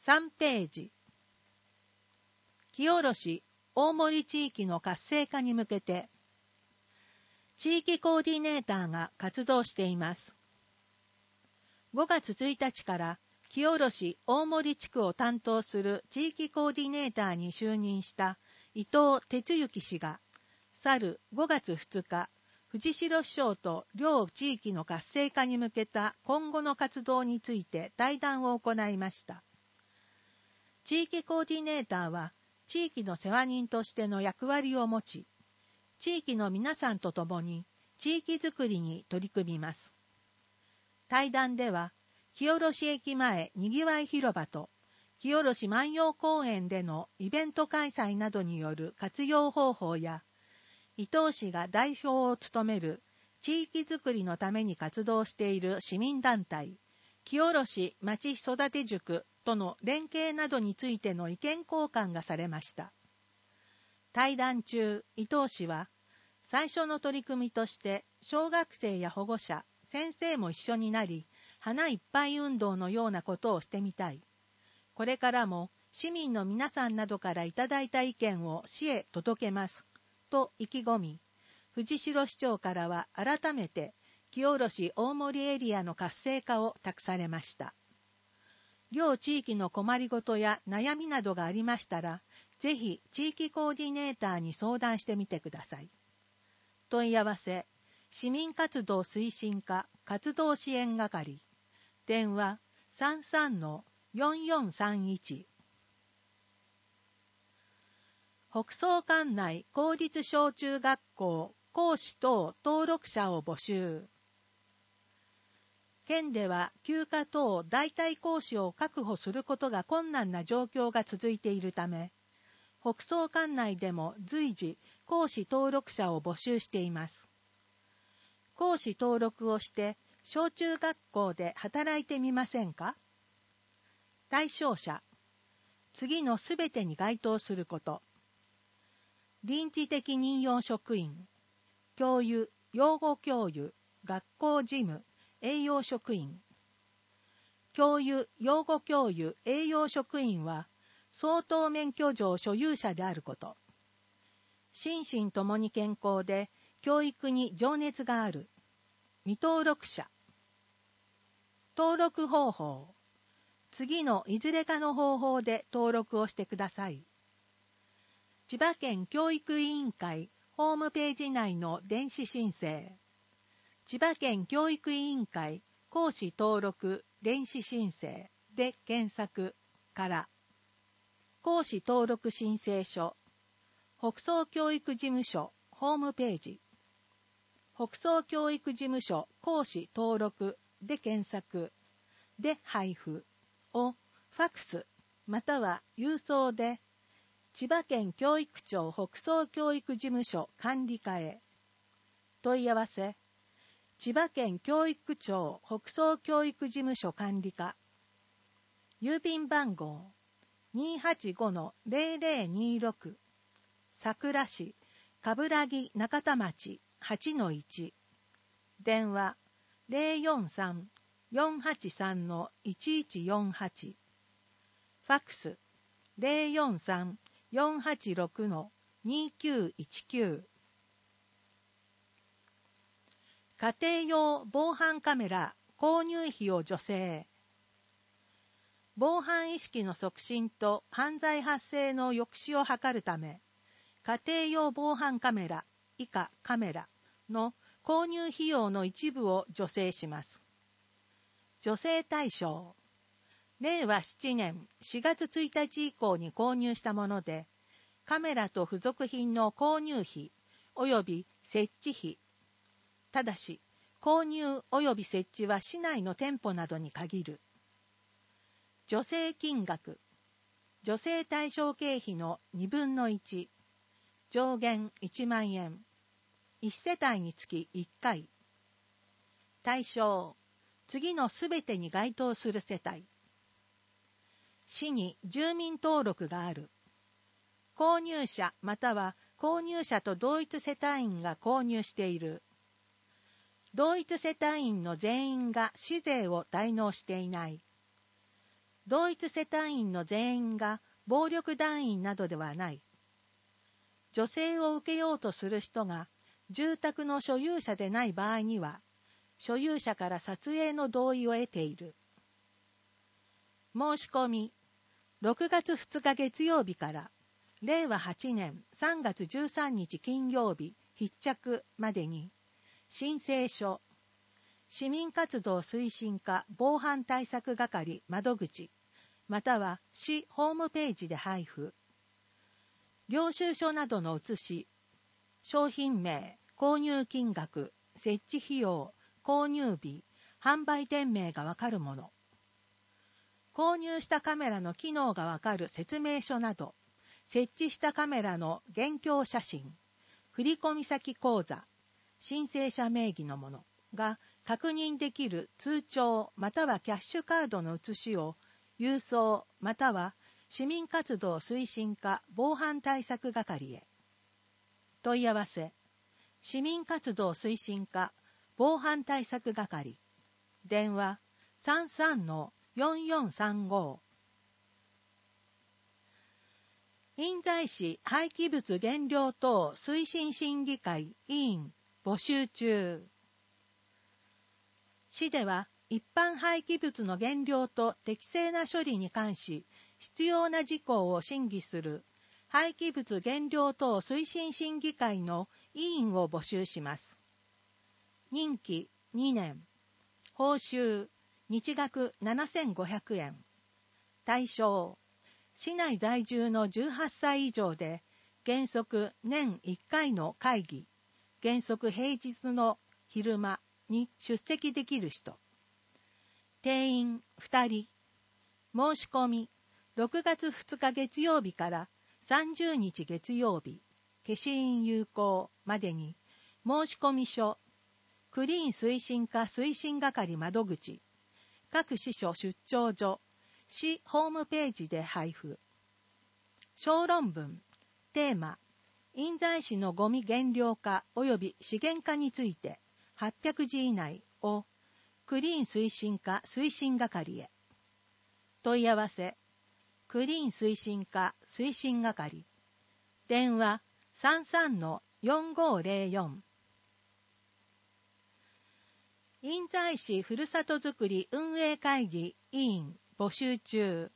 3ページ。清良大森地域の活性化に向けて、地域コーディネーターが活動しています。5月1日から清良大森地区を担当する地域コーディネーターに就任した伊藤哲之氏が、去る5月2日、藤代市長と両地域の活性化に向けた今後の活動について対談を行いました。地域コーディネーターは地域の世話人としての役割を持ち、地域の皆さんと共に地域づくりに取り組みます。対談では、清良駅前にぎわい広場と清良万葉公園でのイベント開催などによる活用方法や、伊藤氏が代表を務める地域づくりのために活動している市民団体、清良まち育て塾との連携などについての意見交換がされました。対談中、伊藤氏は、最初の取り組みとして小学生や保護者、先生も一緒になり、花いっぱい運動のようなことをしてみたい。これからも市民の皆さんなどからいただいた意見を市へ届けます。と意気込み、藤代市長からは改めて清良大森エリアの活性化を託されました。両地域の困りごとや悩みなどがありましたら、ぜひ地域コーディネーターに相談してみてください。問い合わせ、市民活動推進課活動支援係、電話 33-4431。北総管内公立小中学校講師等登録者を募集。県では休暇等代替講師を確保することが困難な状況が続いているため、北総管内でも随時講師登録者を募集しています。講師登録をして小中学校で働いてみませんか？対象者、次のすべてに該当すること。臨時的任用職員、教諭、養護教諭、学校事務、栄養職員。教諭、養護教諭、栄養職員は、相当免許状所有者であること。心身ともに健康で、教育に情熱がある。未登録者。登録方法。次のいずれかの方法で登録をしてください。千葉県教育委員会ホームページ内の電子申請。千葉県教育委員会講師登録電子申請で検索から、講師登録申請書、北総教育事務所ホームページ、北総教育事務所講師登録で検索で配布をファクスまたは郵送で、千葉県教育庁北総教育事務所管理課へ。問い合わせ、千葉県教育庁北総教育事務所管理課。郵便番号 285-0026 桜市冠城中田町 8-1。電話 043-483-1148。ファクス 043-486-2919。家庭用防犯カメラ購入費を助成。防犯意識の促進と犯罪発生の抑止を図るため、家庭用防犯カメラ以下カメラの購入費用の一部を助成します。助成対象、令和7年4月1日以降に購入したもので、カメラと付属品の購入費及び設置費。ただし、購入及び設置は市内の店舗などに限る。助成金額、助成対象経費の2分の1、上限1万円。1世帯につき1回。対象、次のすべてに該当する世帯。市に住民登録がある。購入者または購入者と同一世帯員が購入している。同一世帯員の全員が市税を滞納していない。 同一世帯員の全員が暴力団員などではない。助成を受けようとする人が住宅の所有者でない場合には、所有者から撮影の同意を得ている。申し込み、6月2日月曜日から令和8年3月13日金曜日必着までに、申請書、市民活動推進課防犯対策係窓口、または市ホームページで配布。領収書などの写し、商品名、購入金額、設置費用、購入日、販売店名がわかるもの。購入したカメラの機能がわかる説明書など、設置したカメラの現況写真、振込先口座、申請者名義のものが確認できる通帳またはキャッシュカードの写しを郵送または市民活動推進課防犯対策係へ。問い合わせ、市民活動推進課防犯対策係、電話 33-4435。印西市廃棄物減量等推進審議会委員募集中。市では一般廃棄物の減量と適正な処理に関し必要な事項を審議する廃棄物減量等推進審議会の委員を募集します。任期2年。報酬日額7500円。対象市内在住の18歳以上で原則年1回の会議、原則平日の昼間に出席できる人。定員2人。申し込み6月2日月曜日から30日月曜日、消印有効までに申し込み書、クリーン推進課推進係窓口、各支所出張所、市ホームページで配布。小論文、テーマ、印西市のゴミ減量化及び資源化について800字以内をクリーン推進課推進係へ。問い合わせ、クリーン推進課推進係、電話 33-4504。印西市ふるさとづくり運営会議委員募集中。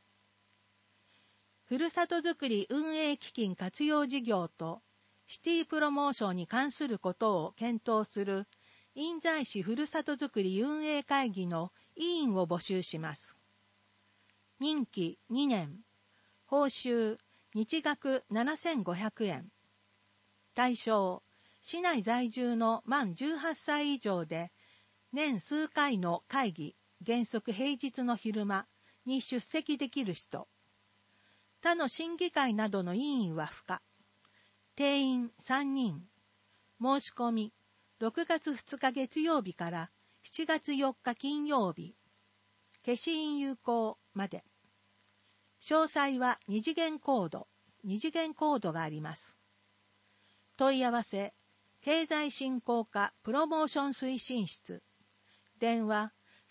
ふるさとづくり運営基金活用事業とシティプロモーションに関することを検討する印西市ふるさとづくり運営会議の委員を募集します。任期2年。報酬日額7500円。対象市内在住の満18歳以上で年数回の会議、原則平日の昼間に出席できる人。他の審議会などの委員は不可。定員3人。申し込み6月2日月曜日から7月4日金曜日。消印有効まで。詳細は2次元コードがあります。問い合わせ、経済振興課プロモーション推進室。電話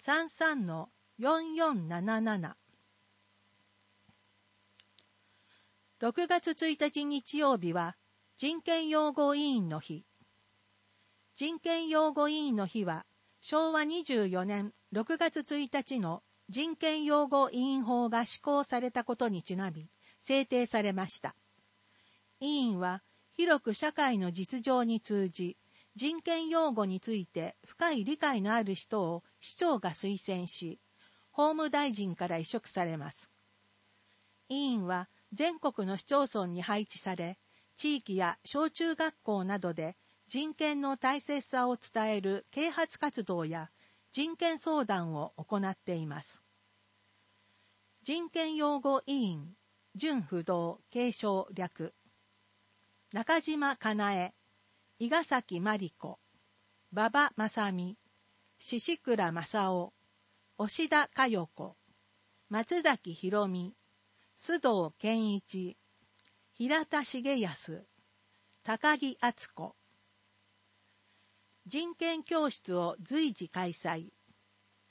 33-4477。6月1日日曜日は人権擁護委員の日。人権擁護委員の日は昭和24年6月1日の人権擁護委員法が施行されたことにちなみ制定されました。委員は広く社会の実情に通じ、人権擁護について深い理解のある人を市長が推薦し、法務大臣から委嘱されます。委員は全国の市町村に配置され、地域や小中学校などで人権の大切さを伝える啓発活動や人権相談を行っています。人権擁護委員、準不動継承略。中島かなえ、伊賀崎真理子、馬場正美、宍倉正夫、押田佳代子、松崎博美、須藤健一、平田重康、高木敦子。人権教室を随時開催。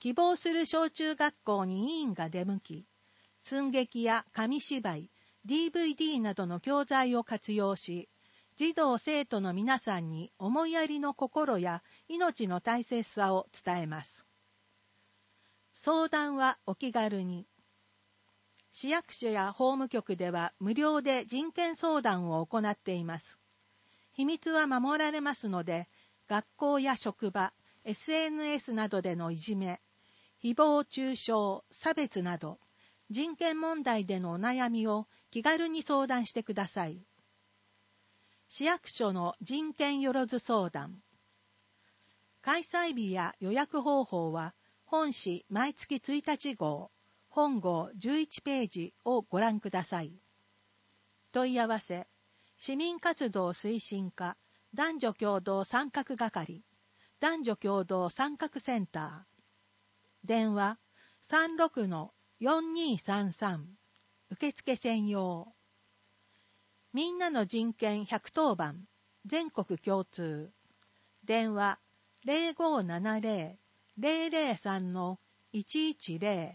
希望する小中学校に委員が出向き、寸劇や紙芝居、DVD などの教材を活用し、児童生徒の皆さんに思いやりの心や命の大切さを伝えます。相談はお気軽に。市役所や法務局では無料で人権相談を行っています。秘密は守られますので、学校や職場、SNS などでのいじめ、誹謗中傷、差別など、人権問題でのお悩みを気軽に相談してください。市役所の人権よろず相談。開催日や予約方法は、本誌毎月1日号、本号11ページをご覧ください。問い合わせ、市民活動推進課、男女共同参画係、男女共同参画センター。電話、36-4233、受付専用。みんなの人権110番、全国共通。電話、0570-003-110。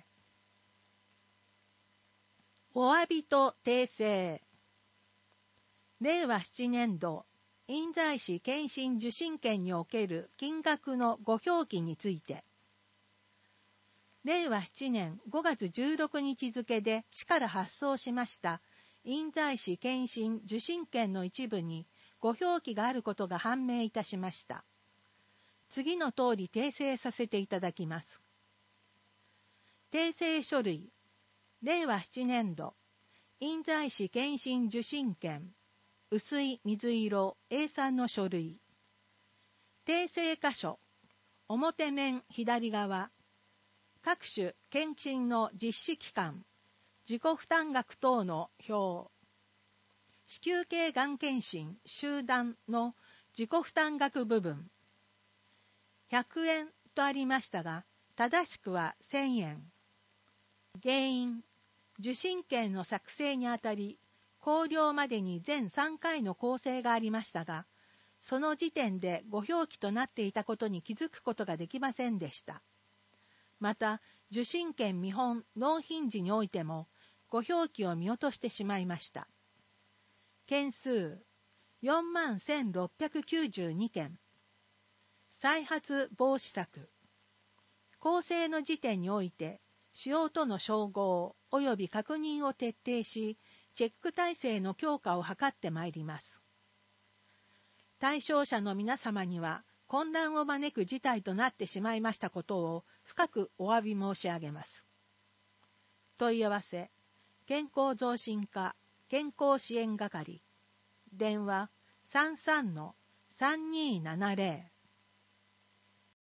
お詫びと訂正。令和7年度、印西市検診受診券における金額のご表記について、令和7年5月16日付で市から発送しました印西市検診受診券の一部にご表記があることが判明いたしました。次の通り訂正させていただきます。訂正書類、令和7年度、印西市検診受診券、薄い水色 A3 の書類。訂正箇所、表面左側、各種検診の実施期間、自己負担額等の表。子宮頸がん検診集団の自己負担額部分。100円とありましたが、正しくは1000円。原因、受診券の作成にあたり、考慮までに全3回の構成がありましたが、その時点でご表記となっていたことに気づくことができませんでした。また、受診券見本納品時においても、ご表記を見落としてしまいました。件数、41,692件。再発防止策。構成の時点において、使用との照合及び確認を徹底し、チェック体制の強化を図ってまいります。対象者の皆様には混乱を招く事態となってしまいましたことを深くお詫び申し上げます。問い合わせ、健康増進課健康支援係、電話 33-3270